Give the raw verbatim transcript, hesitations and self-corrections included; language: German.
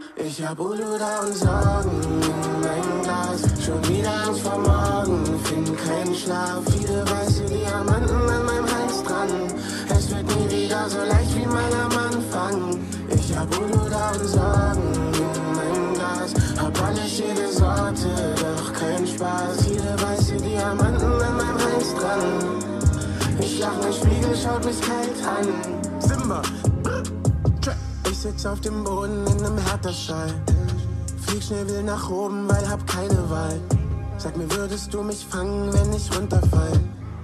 Ich hab Uluda und Sorgen in meinem Glas. Schon wieder Angst vor morgen, find keinen Schlaf. Viele weiße Diamanten an meinem Hals dran. Es wird nie wieder so leicht wie mal am Anfang. Ich hab Uluda und Sorgen in meinem Glas. Hab alles jede Sorte, doch kein Spaß. Viele weiße Diamanten an meinem Hals dran. Ich lach, mein Spiegel schaut mich kalt an. Simba, ich sitz auf dem Boden in nem Härterschall. Flieg schnell, will nach oben, weil hab keine Wahl. Sag mir, würdest du mich fangen, wenn ich runterfall?